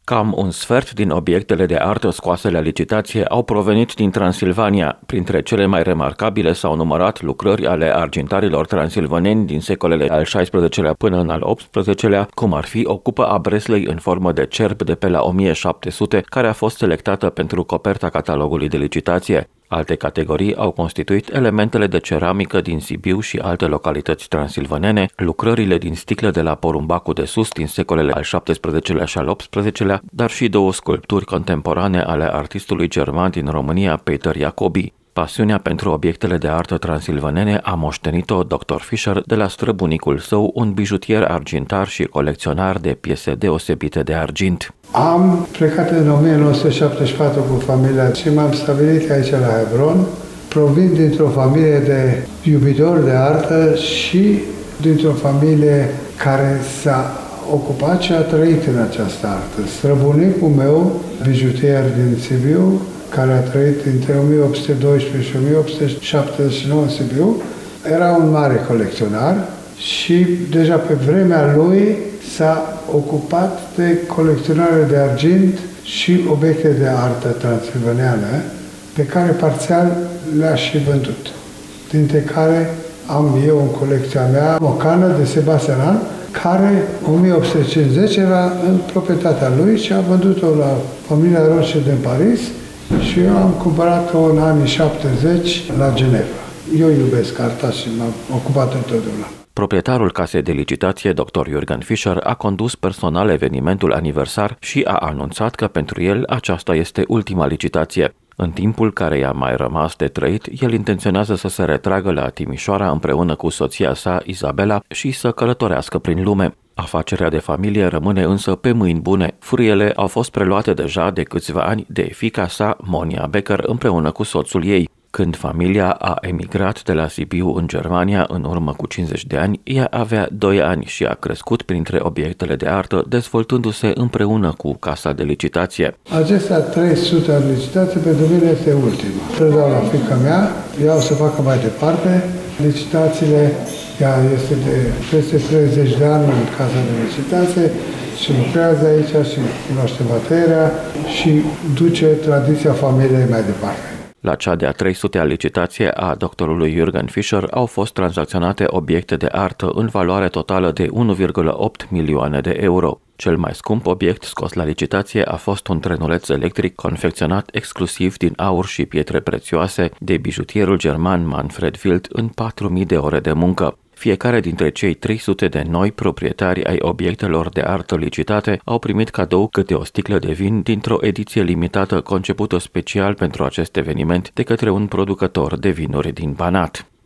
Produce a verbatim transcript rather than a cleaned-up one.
Cam un sfert din obiectele de artă scoase la licitație au provenit din Transilvania. Printre cele mai remarcabile s-au numărat lucrări ale argintarilor transilvaneni din secolele al șaisprezecelea până în al optsprezecelea, cum ar fi o cupă a Breslei în formă de cerb de pe la o mie șapte sute, care a fost selectată pentru coperta catalogului de licitație. Alte categorii au constituit elementele de ceramică din Sibiu și alte localități transilvanene, lucrările din sticlă de la Porumbacul de Sus din secolele al șaptesprezecelea și al optsprezecelea, dar și două sculpturi contemporane ale artistului german din România, Peter Jacobi. Pasiunea pentru obiectele de artă transilvanene a moștenit-o doctor Fischer de la străbunicul său, un bijutier argintar și colecționar de piese deosebite de argint. Am plecat în o mie nouă sute șaptezeci și patru cu familia și m-am stabilit aici la Hebron. Provin dintr-o familie de iubitori de artă și dintr-o familie care s-a ocupat și a trăit în această artă. Străbunicul meu, bijutier din Sibiu, care a trăit între o mie opt sute doisprezece și o mie opt sute șaptezeci și nouă în Sibiu, era un mare colecționar și deja pe vremea lui s-a ocupat de colecționare de argint și obiecte de artă transilvaneană, pe care parțial le-a și vândut. Dintre care am eu în colecția mea o cană de Sebastian, care în o mie opt sute cincizeci era în proprietatea lui și a vândut-o la familia Rothschild din Paris și eu am cumpărat-o în anii șaptezeci la Geneva. Eu iubesc arta și m-am ocupat întotdeauna. Proprietarul casei de licitație, doctor Jürgen Fischer, a condus personal evenimentul aniversar și a anunțat că pentru el aceasta este ultima licitație. În timpul care i-a mai rămas de trăit, el intenționează să se retragă la Timișoara împreună cu soția sa, Isabela, și să călătorească prin lume. Afacerea de familie rămâne însă pe mâini bune. Frâiele au fost preluate deja de câțiva ani de fiica sa, Monia Becker, împreună cu soțul ei. Când familia a emigrat de la Sibiu în Germania în urmă cu cincizeci de ani, ea avea doi ani și a crescut printre obiectele de artă, dezvoltându-se împreună cu casa de licitație. Acestea trei sute de licitații pentru mine este ultima. Predau la fiica mea, ea o să facă mai departe. Licitațiile, ea este de peste treizeci de ani în casa de licitație și lucrează aici și cunoaște materia și duce tradiția familiei mai departe. La cea de-a trei sutea licitație a doctorului Jürgen Fischer au fost tranzacționate obiecte de artă în valoare totală de unu virgulă opt milioane de euro. Cel mai scump obiect scos la licitație a fost un trenuleț electric confecționat exclusiv din aur și pietre prețioase de bijutierul german Manfred Wild în patru mii de ore de muncă. Fiecare dintre cei trei sute de noi proprietari ai obiectelor de artă licitate au primit cadou câte o sticlă de vin dintr-o ediție limitată concepută special pentru acest eveniment de către un producător de vinuri din Banat.